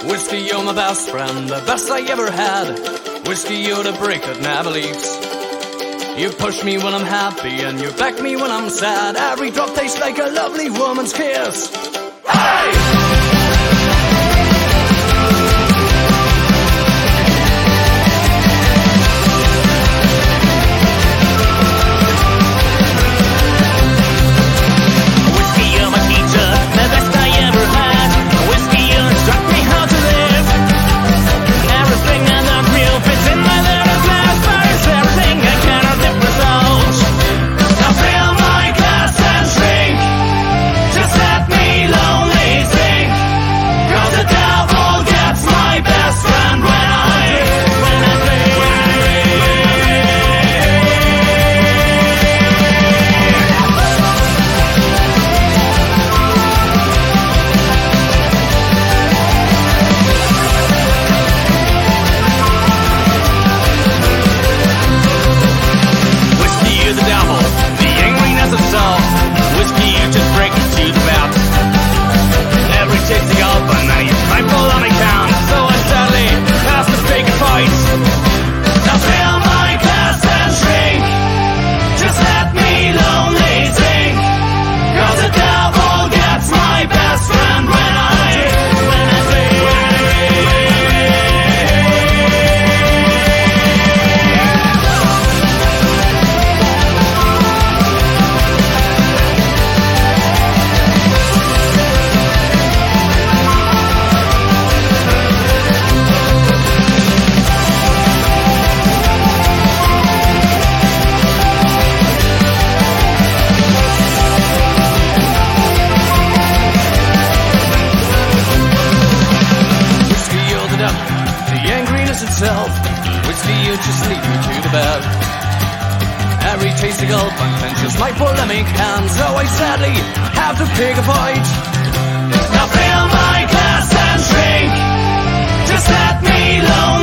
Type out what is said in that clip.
Whiskey, you're my best friend, the best I ever had. Whiskey, you're the brick that never leaves. You push me when I'm happy and you back me when I'm sad. Every drop tastes like a lovely woman's kiss. Hey! Itself. Whiskey, you just lead me to the bed. Every tasty gulp unclenches my polemic hand, so I sadly have to pick a fight. Now fill my glass and drink. Just let me alone.